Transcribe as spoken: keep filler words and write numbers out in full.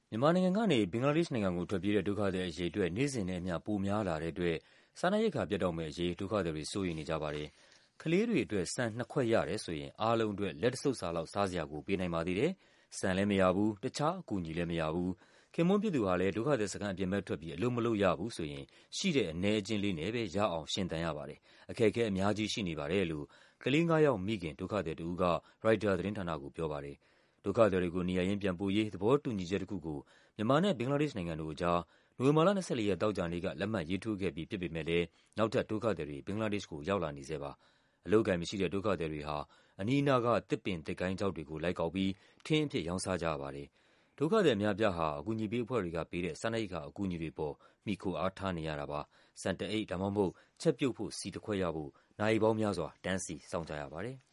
မြန်မာနိုင်ငံကနေဘင်္ဂလားဒေ့ရှ်နိုင်ငံကိုထွက်ပြေးတဲ့ဒုက္ခသည်အရေအတွက်နေ့စဉ်နဲ့အမျှပိုများလာတဲ့အတွက်စားနပ်ရိက္ခာပြတ်တောက်မယ့်အရေးဒုက္ခသည်တွေစိုးရိမ်နေကြပါတယ်။ကလေးတွေအတွက်ဆန်နှစ်ခွက်ရတယ်ဆိုရင်အားလုံးအတွက်လက်တစ်ဆုပ်စာလောက်စားစရာကိုပေးနိုင်ပါသေးတယ်။ဆန်လည်းမရဘူးတခြားအကူအညီလည်းမရဘူး။ခင်မွန်းဖြစ်သူဟာလည်းဒုက္ခသည်စခန်းအပြင်ဘက်ထွက်ပြီးအလုပ်မလုပ်ရဘူးဆိုရင်ရှိတဲ့အနည်းအကျဉ်းလေးနဲ့ပဲရအောင်ရှင်သန်ရပါတယ်။အခက်အခဲအများကြီးရှိနေပါတယ်လို့ကလေးငါးယောက်မိခင်ဒုက္ခသည်တဦးကရိုက်တာသတင်းဌာနကိုပြောပါတယ်။ဒုက္ခသည်တွေကိုနေရာရင်းပြန်ပို့ရေးသဘောတူညီချက်တစ်ခုကိုမြန်မာနဲ့ဘင်္ဂလားဒေ့ရှ်နိုင်ငံတို့အကြားနိုဝင်ဘာလ၂၄ရက်သောကြာနေ့ကလက်မှတ်ရေးထိုးခဲ့ပြီးဖြစ်ပေမဲ့လည်းနောက်ထပ်ဒုက္ခသည်တွေဘင်္ဂလားဒေ့ရှ်ကိုရောက်လာနေဆဲပါ။အလုပ်အကိုင်မရှိတဲ့ဒုက္ခသည်တွေဟာအနီးအနားကသစ်ပင်သစ်ကိုင်းခြောက်တွေကိုလိုက်ကောက်ပြီးထင်းအဖြစ်ရောင်းစားကြရပါတယ်။ဒုက္ခသည်အများအပြားဟာအကူအညီပေးအဖွဲ့တွေကပေးတဲ့စားနပ်ရိက္ခာအကူအညီတွေပေါ်မှီခိုအားထားနေရတာပါ။ဆန်တအိတ်ဒါမှမဟုတ်ချက်ပြုတ်ဖို့ဆီတစ်ခွက်ရဖို့နာရီပေါင်းများစွာတန်းစီစောင့်ကြရပါတယ်။